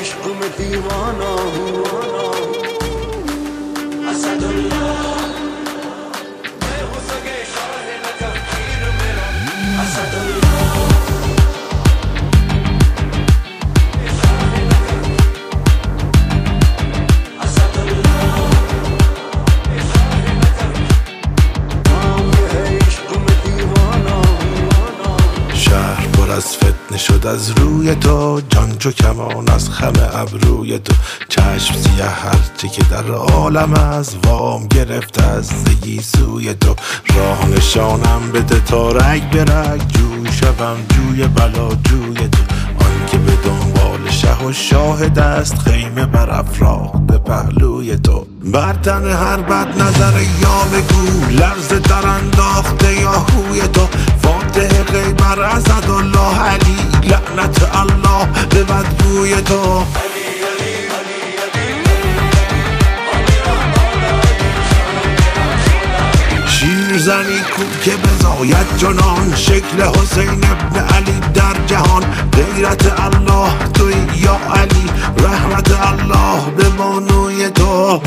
عشق में दीवाना हूँ असदुल्लाह मैं हूँ सगे शाह नजफीर मेरा असदुल्लाह از فتنه شد از روی تو، جان چو کمان از خم ابروی تو. چشم سیه هرچه که در عالم از وام گرفته از زگی سوی تو. راه نشانم بده تا رگ به رگ، جوی شوم جوی بلا جوی تو. آن که به دنبال شه و شاهد است، خیمه بر افراخته پهلوی تو. بر تن هر بد نظر یا بگو، لرز در انداخته یا هوی تو. فاتح غیبر اسدالله علی، لعنت الله به بدگوی تو. شیرزنی کو که بزاید جنان، شکل حسین ابن علی در جهان. غیرت الله توی یا علی، رحمت الله به بانوی تو.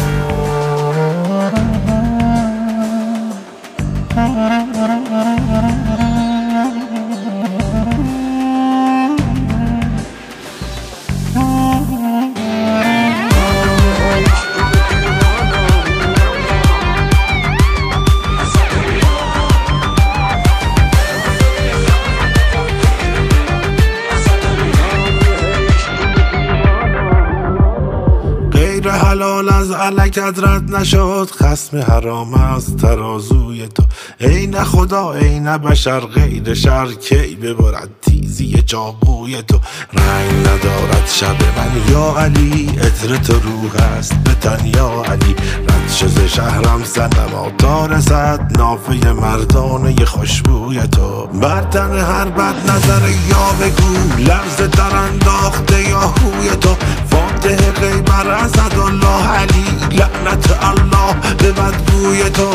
حلال از علکت رد نشد، خصم حرام از ترازوی تو. ای نه خدا ای نه بشر، غیر شر کی ببرد تیزی چاقوی تو. رنگ ندارد شب من یا علی، عطر تو روح است به تن یا علی. رد شد شهرم صنما تا رسد، نافه مردانه خوشبوی تو. بر تن هر بد نظر یا بگو، لرز در انداخته یا هوی تو. فاتح غیبر اسدالله علی، لعنت الله به بدگوی تو.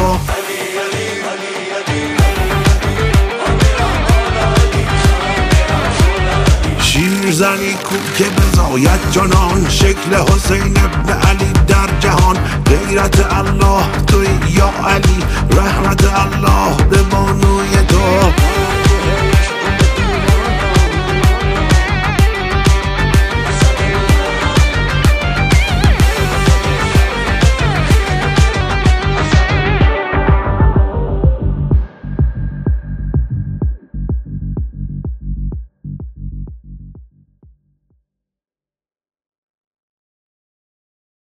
شیرزنی کو که بزاید جنان، شکل حسین ابن علی در جهان. غیرت الله توی یا علی، رحمت الله به بانوی تو.